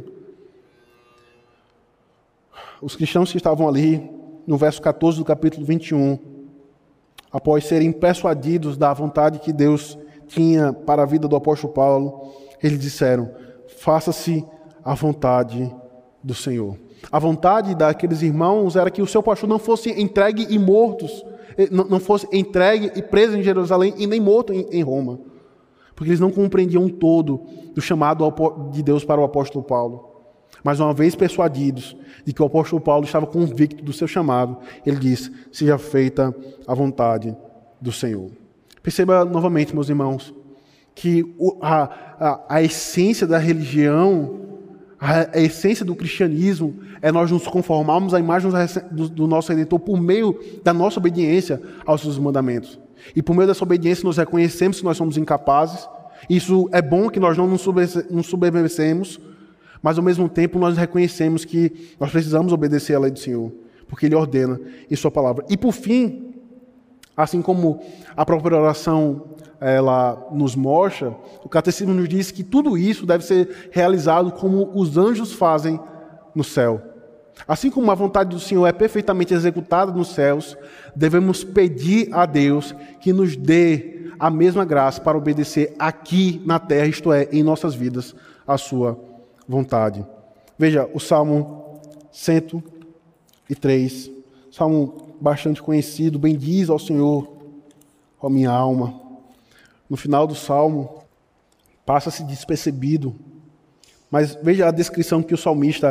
Os cristãos que estavam ali, no verso quatorze do capítulo vinte e um, após serem persuadidos da vontade que Deus tinha para a vida do apóstolo Paulo, eles disseram, faça-se a vontade do Senhor. A vontade daqueles irmãos era que o seu pastor não fosse entregue e mortos, não fosse entregue e preso em Jerusalém e nem morto em Roma, porque eles não compreendiam todo do chamado de Deus para o apóstolo Paulo. Mas uma vez persuadidos de que o apóstolo Paulo estava convicto do seu chamado, ele disse, seja feita a vontade do Senhor. Perceba novamente, meus irmãos, que a, a, a essência da religião, a essência do cristianismo é nós nos conformarmos à imagem do, do nosso Redentor por meio da nossa obediência aos seus mandamentos. E por meio dessa obediência nós reconhecemos que nós somos incapazes. Isso é bom que nós não nos submetemos, mas ao mesmo tempo nós reconhecemos que nós precisamos obedecer à lei do Senhor, porque Ele ordena em sua palavra. E por fim, assim como a própria oração ela nos mostra, o catecismo nos diz que tudo isso deve ser realizado como os anjos fazem no céu. Assim como a vontade do Senhor é perfeitamente executada nos céus, devemos pedir a Deus que nos dê a mesma graça para obedecer aqui na terra, isto é, em nossas vidas, a sua vontade. Veja, o Salmo cento e três, salmo bastante conhecido, bendiz ao Senhor, ó minha alma. No final do salmo, passa-se despercebido, mas veja a descrição que o salmista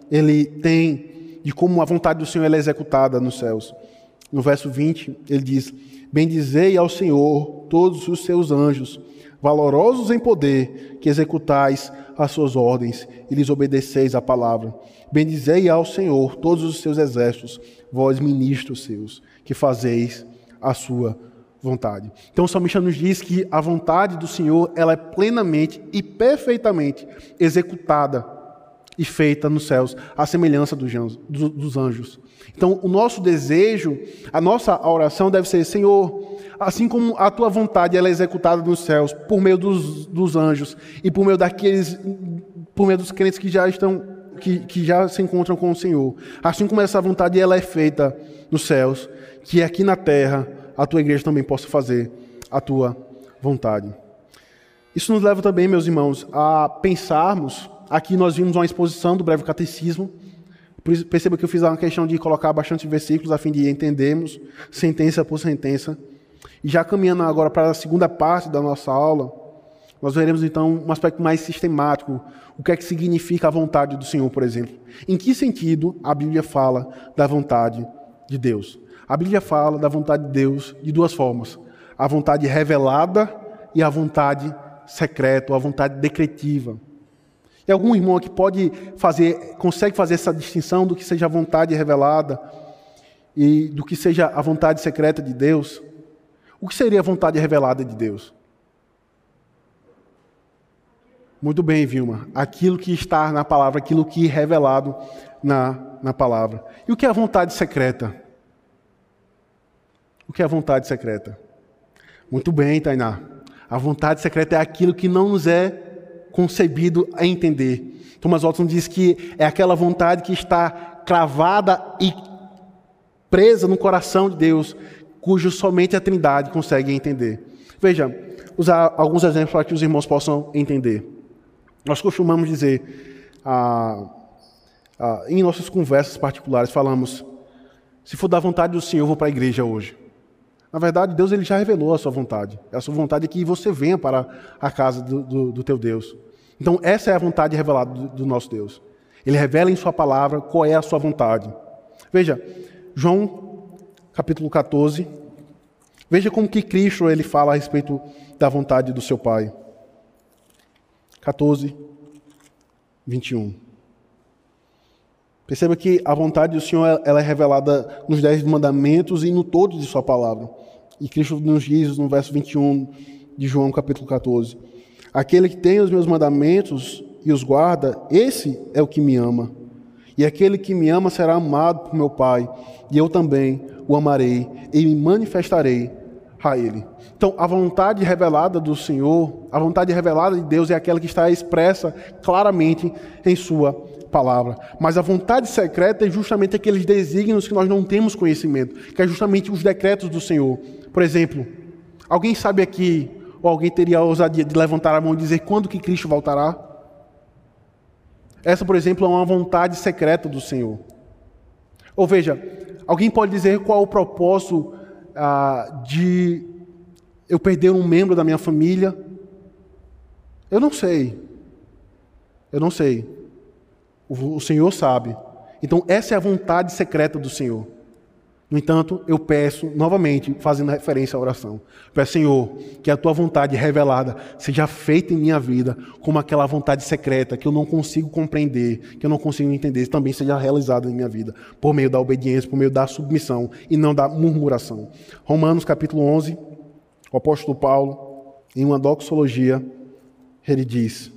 ele tem, de como a vontade do Senhor ela é executada nos céus. No verso vinte, ele diz: bendizei ao Senhor todos os seus anjos, valorosos em poder, que executais as suas ordens e lhes obedeceis a palavra. Bendizei ao Senhor todos os seus exércitos, vós ministros seus, que fazeis a sua vontade. Então o salmista nos diz que a vontade do Senhor ela é plenamente e perfeitamente executada e feita nos céus, à semelhança dos anjos. Então o nosso desejo, a nossa oração deve ser: Senhor, assim como a tua vontade ela é executada nos céus por meio dos, dos anjos e por meio daqueles, por meio dos crentes que já estão Que, que já se encontram com o Senhor, assim como essa vontade ela é feita nos céus, que aqui na terra a tua igreja também possa fazer a tua vontade. Isso nos leva também, meus irmãos, a pensarmos. Aqui nós vimos uma exposição do breve catecismo. Perceba que eu fiz uma questão de colocar bastante versículos a fim de entendermos sentença por sentença. E já caminhando agora para a segunda parte da nossa aula, nós veremos então um aspecto mais sistemático. O que é que significa a vontade do Senhor, por exemplo? Em que sentido a Bíblia fala da vontade de Deus? A Bíblia fala da vontade de Deus de duas formas: a vontade revelada e a vontade secreta, ou a vontade decretiva. E algum irmão aqui pode fazer, consegue fazer essa distinção do que seja a vontade revelada e do que seja a vontade secreta de Deus? O que seria a vontade revelada de Deus? Muito bem, Vilma. Aquilo que está na palavra, aquilo que é revelado na, na palavra. E o que é a vontade secreta? O que é a vontade secreta? Muito bem, Tainá. A vontade secreta é aquilo que não nos é concebido a entender. Thomas Watson diz que é aquela vontade que está cravada e presa no coração de Deus, cujo somente a Trindade consegue entender. Veja, usar alguns exemplos para que os irmãos possam entender. Nós costumamos dizer, ah, ah, em nossas conversas particulares, falamos: se for da vontade do Senhor, eu vou para a igreja hoje. Na verdade, Deus ele já revelou a sua vontade. A sua vontade é que você venha para a casa do, do, do teu Deus. Então, essa é a vontade revelada do, do nosso Deus. Ele revela em sua palavra qual é a sua vontade. Veja, João capítulo catorze. Veja como que Cristo ele fala a respeito da vontade do seu Pai. catorze, vinte e um. Perceba que a vontade do Senhor ela é revelada nos dez mandamentos e no todo de sua palavra. E Cristo nos diz no verso vinte e um de João capítulo catorze: aquele que tem os meus mandamentos e os guarda, esse é o que me ama. E aquele que me ama será amado por meu Pai, e eu também o amarei e me manifestarei a ele. Então, a vontade revelada do Senhor, a vontade revelada de Deus é aquela que está expressa claramente em sua palavra. Mas a vontade secreta é justamente aqueles desígnios que nós não temos conhecimento, que é justamente os decretos do Senhor. Por exemplo, alguém sabe aqui, ou alguém teria a ousadia de levantar a mão e dizer quando que Cristo voltará? Essa, por exemplo, é uma vontade secreta do Senhor. Ou veja, alguém pode dizer qual é o propósito ah, de eu perder um membro da minha família? Eu não sei. Eu não sei. O, o Senhor sabe. Então, essa é a vontade secreta do Senhor. No entanto, eu peço, novamente, fazendo referência à oração, peço, Senhor, que a tua vontade revelada seja feita em minha vida, como aquela vontade secreta que eu não consigo compreender, que eu não consigo entender, também seja realizada em minha vida, por meio da obediência, por meio da submissão e não da murmuração. Romanos capítulo onze, o apóstolo Paulo, em uma doxologia, ele diz,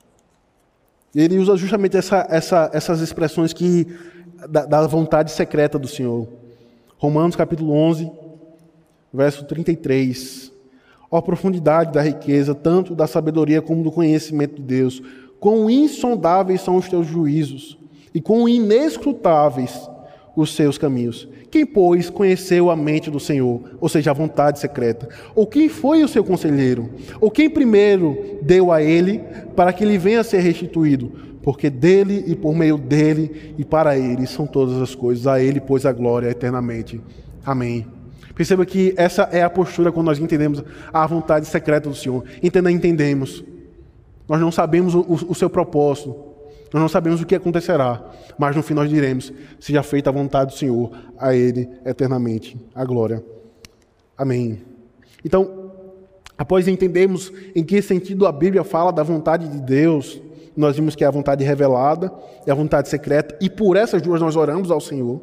ele usa justamente essa, essa, essas expressões que, da, da vontade secreta do Senhor. Romanos capítulo onze, verso trinta e três. Ó profundidade da riqueza, tanto da sabedoria como do conhecimento de Deus. Quão insondáveis são os teus juízos, e quão inescrutáveis os seus caminhos. Quem, pois, conheceu a mente do Senhor, ou seja, a vontade secreta? Ou quem foi o seu conselheiro? Ou quem primeiro deu a ele, para que lhe venha a ser restituído? Porque dele e por meio dele e para ele são todas as coisas. A ele, pois, a glória eternamente. Amém. Perceba que essa é a postura quando nós entendemos a vontade secreta do Senhor. Entenda, entendemos. Nós não sabemos o, o, o seu propósito. Nós não sabemos o que acontecerá, mas no fim nós diremos, seja feita a vontade do Senhor, a Ele eternamente a glória. Amém. Então, após entendermos em que sentido a Bíblia fala da vontade de Deus, nós vimos que é a vontade revelada e a vontade secreta, e por essas duas nós oramos ao Senhor.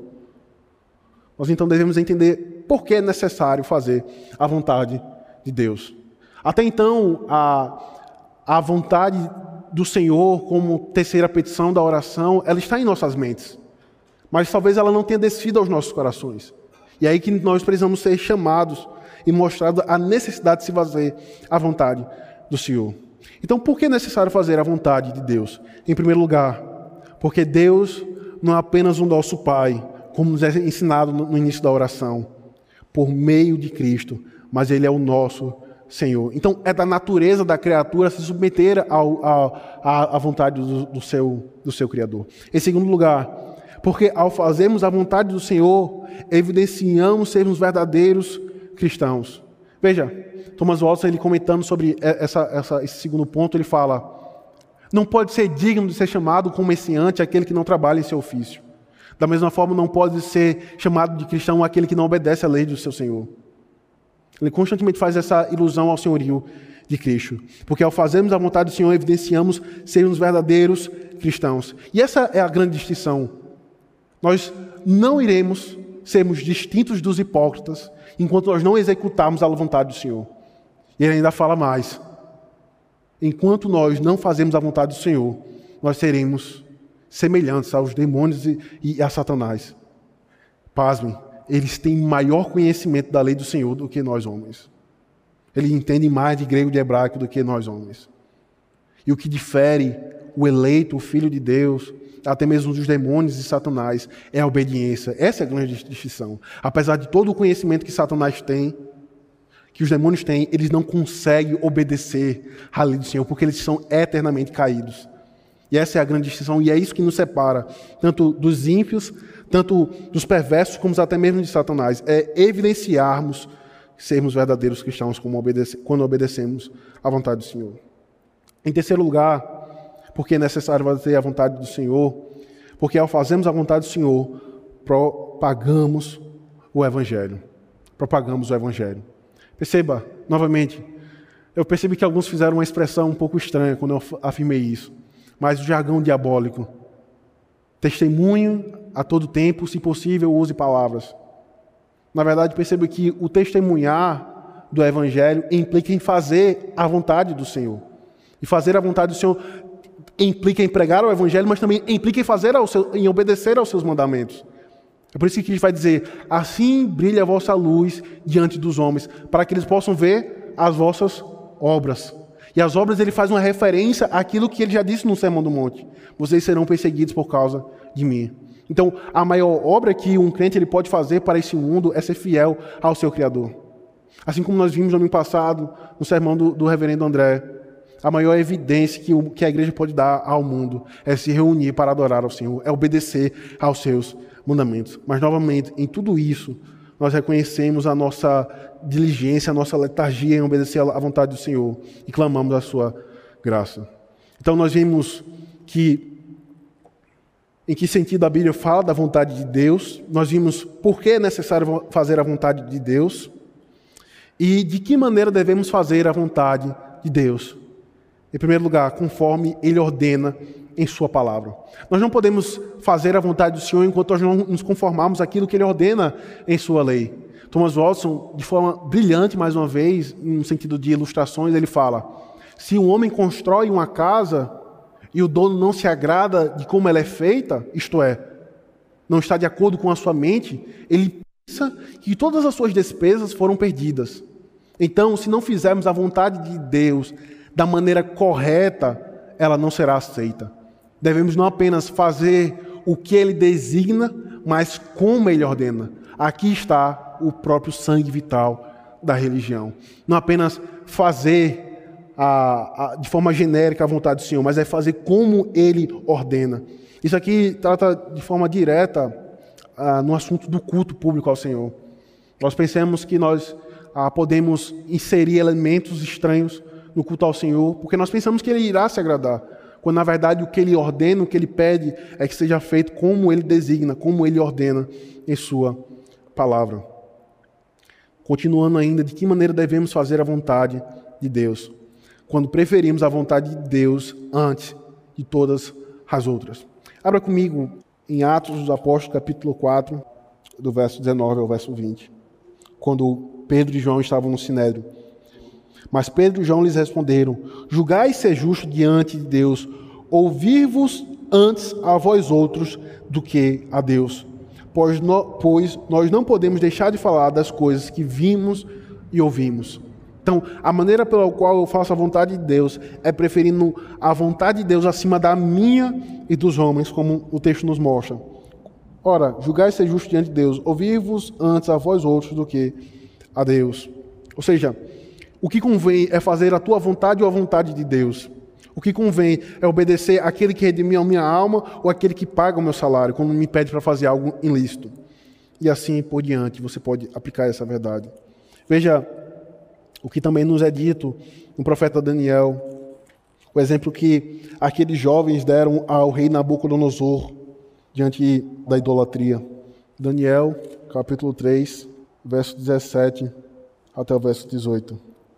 Nós então devemos entender por que é necessário fazer a vontade de Deus. Até então, a, a vontade do Senhor, como terceira petição da oração, ela está em nossas mentes. Mas talvez ela não tenha descido aos nossos corações. E é aí que nós precisamos ser chamados e mostrado a necessidade de se fazer a vontade do Senhor. Então, por que é necessário fazer a vontade de Deus? Em primeiro lugar, porque Deus não é apenas um nosso Pai, como nos é ensinado no início da oração, por meio de Cristo, mas Ele é o nosso Senhor. Então, é da natureza da criatura se submeter ao, ao, à, à vontade do, do, seu, do seu Criador. Em segundo lugar, porque ao fazermos a vontade do Senhor, evidenciamos sermos verdadeiros cristãos. Veja, Thomas Watson, ele comentando sobre essa, essa, esse segundo ponto, ele fala: não pode ser digno de ser chamado comerciante aquele que não trabalha em seu ofício. Da mesma forma, não pode ser chamado de cristão aquele que não obedece à lei do seu Senhor. Ele constantemente faz essa ilusão ao senhorio de Cristo. Porque ao fazermos a vontade do Senhor, evidenciamos sermos verdadeiros cristãos. E essa é a grande distinção. Nós não iremos sermos distintos dos hipócritas enquanto nós não executarmos a vontade do Senhor. E ele ainda fala mais. Enquanto nós não fazemos a vontade do Senhor, nós seremos semelhantes aos demônios e, e a Satanás. Pasmem, eles têm maior conhecimento da lei do Senhor do que nós homens. Eles entendem mais de grego e de hebraico do que nós homens. E o que difere o eleito, o Filho de Deus, até mesmo dos demônios e Satanás, é a obediência. Essa é a grande distinção. Apesar de todo o conhecimento que Satanás tem, que os demônios têm, eles não conseguem obedecer à lei do Senhor, porque eles são eternamente caídos. E essa é a grande distinção, e é isso que nos separa, tanto dos ímpios, tanto dos perversos, como até mesmo de Satanás. É evidenciarmos sermos verdadeiros cristãos como obedece, quando obedecemos à vontade do Senhor. Em terceiro lugar, porque é necessário fazer a vontade do Senhor, porque ao fazermos a vontade do Senhor, propagamos o Evangelho. Propagamos o Evangelho. Perceba, novamente, eu percebi que alguns fizeram uma expressão um pouco estranha quando eu afirmei isso. Mas o jargão diabólico. Testemunho a todo tempo, se possível, use palavras. Na verdade, percebo que o testemunhar do Evangelho implica em fazer a vontade do Senhor. E fazer a vontade do Senhor implica em pregar o Evangelho, mas também implica em, fazer ao seu, em obedecer aos seus mandamentos. É por isso que a gente vai dizer: assim brilha a vossa luz diante dos homens, para que eles possam ver as vossas obras. E as obras, ele faz uma referência àquilo que ele já disse no Sermão do Monte: vocês serão perseguidos por causa de mim. Então, a maior obra que um crente ele pode fazer para esse mundo é ser fiel ao seu Criador. Assim como nós vimos no ano passado, no sermão do, do reverendo André, a maior evidência que, o, que a igreja pode dar ao mundo é se reunir para adorar ao Senhor, é obedecer aos seus mandamentos. Mas, novamente, em tudo isso, nós reconhecemos a nossa diligência, a nossa letargia em obedecer à vontade do Senhor e clamamos a sua graça. Então nós vimos que, em que sentido a Bíblia fala da vontade de Deus, nós vimos por que é necessário fazer a vontade de Deus e de que maneira devemos fazer a vontade de Deus. Em primeiro lugar, conforme Ele ordena em sua palavra. Nós não podemos fazer a vontade do Senhor enquanto nós não nos conformarmos àquilo que Ele ordena em sua lei. Thomas Watson, de forma brilhante, mais uma vez, no sentido de ilustrações, ele fala: se um homem constrói uma casa e o dono não se agrada de como ela é feita, isto é, não está de acordo com a sua mente, ele pensa que todas as suas despesas foram perdidas. Então, se não fizermos a vontade de Deus da maneira correta, ela não será aceita. Devemos não apenas fazer o que Ele designa, mas como Ele ordena. Aqui está o próprio sangue vital da religião. Não apenas fazer a, a, de forma genérica a vontade do Senhor, mas é fazer como Ele ordena. Isso aqui trata de forma direta ah, no assunto do culto público ao Senhor. Nós pensamos que nós ah, podemos inserir elementos estranhos no culto ao Senhor, porque nós pensamos que Ele irá se agradar quando na verdade o que ele ordena, o que ele pede é que seja feito como ele designa, como ele ordena em sua palavra. Continuando ainda, de que maneira devemos fazer a vontade de Deus, quando preferimos a vontade de Deus antes de todas as outras. Abra comigo em Atos dos Apóstolos, capítulo quatro, do verso dezenove ao verso vinte, quando Pedro e João estavam no Sinédrio. Mas Pedro e João lhes responderam: julgai ser justo diante de Deus, ouvir-vos antes a vós outros do que a Deus. Pois, no, pois nós não podemos deixar de falar das coisas que vimos e ouvimos. Então, a maneira pela qual eu faço a vontade de Deus é preferindo a vontade de Deus acima da minha e dos homens, como o texto nos mostra. Ora, julgai ser justo diante de Deus, ouvir-vos antes a vós outros do que a Deus. Ou seja, o que convém é fazer a tua vontade ou a vontade de Deus. O que convém é obedecer àquele que redimiu a minha alma ou àquele que paga o meu salário, quando me pede para fazer algo ilícito. E assim por diante, você pode aplicar essa verdade. Veja o que também nos é dito no profeta Daniel, o exemplo que aqueles jovens deram ao rei Nabucodonosor diante da idolatria. Daniel, capítulo três, verso dezessete até o verso dezoito.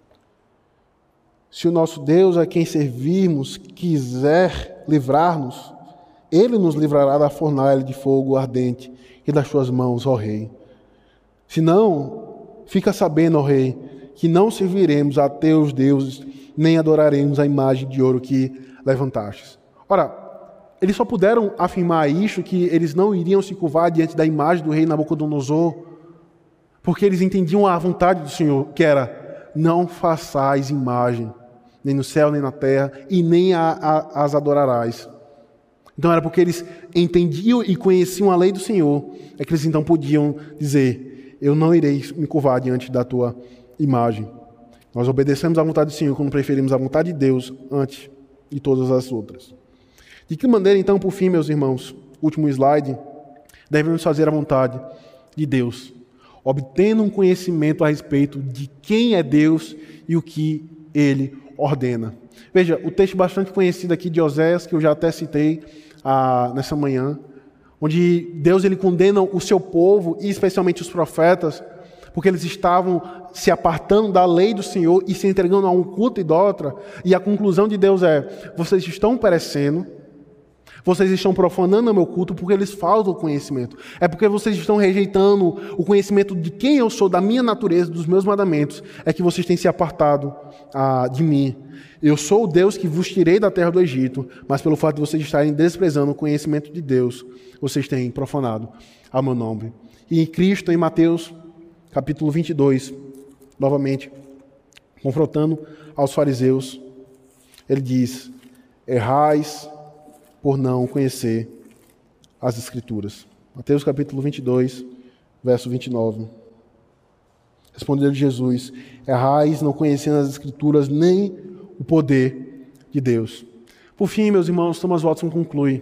Se o nosso Deus, a quem servirmos, quiser livrar-nos, Ele nos livrará da fornalha de fogo ardente e das tuas mãos, ó Rei. Se não, fica sabendo, ó Rei, que não serviremos a teus deuses, nem adoraremos a imagem de ouro que levantastes. Ora, eles só puderam afirmar isto, que eles não iriam se curvar diante da imagem do rei Nabucodonosor, porque eles entendiam a vontade do Senhor, que era: não façais imagem, nem no céu, nem na terra, e nem a, a, as adorarás. Então era porque eles entendiam e conheciam a lei do Senhor, é que eles então podiam dizer: eu não irei me curvar diante da tua imagem. Nós obedecemos à vontade do Senhor quando preferimos a vontade de Deus antes de todas as outras. De que maneira, então, por fim, meus irmãos, último slide, devemos fazer a vontade de Deus, obtendo um conhecimento a respeito de quem é Deus e o que Ele ordena. Veja, o texto bastante conhecido aqui de Oséias, que eu já até citei ah, nessa manhã, onde Deus ele condena o seu povo, e especialmente os profetas, porque eles estavam se apartando da lei do Senhor e se entregando a um culto idólatra, e a conclusão de Deus é: vocês estão perecendo, vocês estão profanando o meu culto porque eles faltam o conhecimento. É porque vocês estão rejeitando o conhecimento de quem eu sou, da minha natureza, dos meus mandamentos, é que vocês têm se apartado ah, de mim. Eu sou o Deus que vos tirei da terra do Egito, mas pelo fato de vocês estarem desprezando o conhecimento de Deus, vocês têm profanado ao meu nome. E em Cristo, em Mateus, capítulo vinte e dois, novamente, confrontando aos fariseus, ele diz: errais por não conhecer as Escrituras. Mateus capítulo vinte e dois, verso vinte e nove. Respondeu Jesus: errais não conhecendo as Escrituras nem o poder de Deus. Por fim, meus irmãos, Thomas Watson conclui: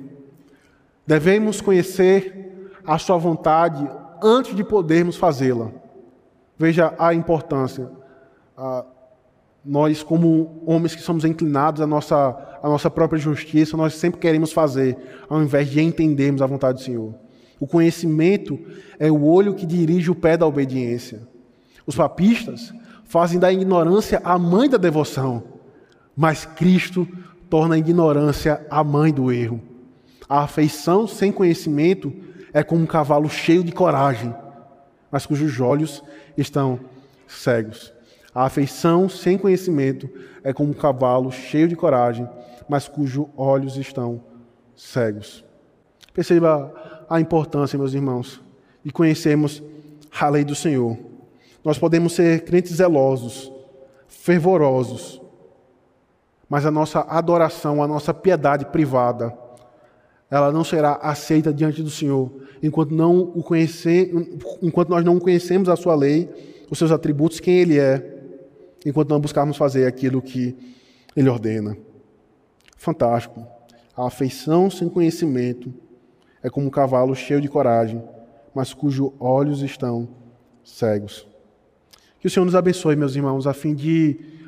devemos conhecer a sua vontade antes de podermos fazê-la. Veja a importância. Ah, nós, como homens que somos inclinados à nossa, à nossa própria justiça, nós sempre queremos fazer, ao invés de entendermos a vontade do Senhor. O conhecimento é o olho que dirige o pé da obediência. Os papistas fazem da ignorância a mãe da devoção, mas Cristo torna a ignorância a mãe do erro. A afeição sem conhecimento é como um cavalo cheio de coragem, mas cujos olhos estão cegos. A afeição sem conhecimento é como um cavalo cheio de coragem, mas cujos olhos estão cegos. Perceba a importância, meus irmãos, de conhecermos a lei do Senhor. Nós podemos ser crentes zelosos, fervorosos, mas a nossa adoração, a nossa piedade privada, ela não será aceita diante do Senhor enquanto, não o conhecer, enquanto nós não conhecemos a sua lei, os seus atributos, quem Ele é, enquanto não buscarmos fazer aquilo que Ele ordena. Fantástico. A afeição sem conhecimento é como um cavalo cheio de coragem, mas cujos olhos estão cegos. Que o Senhor nos abençoe, meus irmãos, a fim de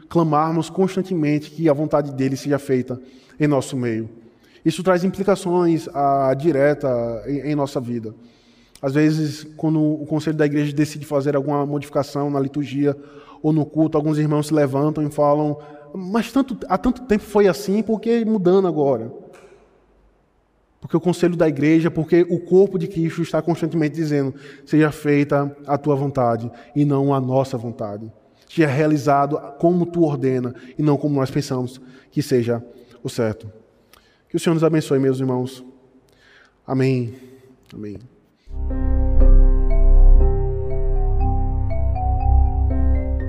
clamarmos constantemente que a vontade dele seja feita em nosso meio. Isso traz implicações ah, diretas em, em nossa vida. Às vezes, quando o conselho da igreja decide fazer alguma modificação na liturgia ou no culto, alguns irmãos se levantam e falam: mas tanto, há tanto tempo foi assim, por que mudando agora? Porque o conselho da igreja, porque o corpo de Cristo está constantemente dizendo: seja feita a tua vontade e não a nossa vontade. Seja realizado como tu ordena e não como nós pensamos que seja o certo. Que o Senhor nos abençoe, meus irmãos. Amém. Amém.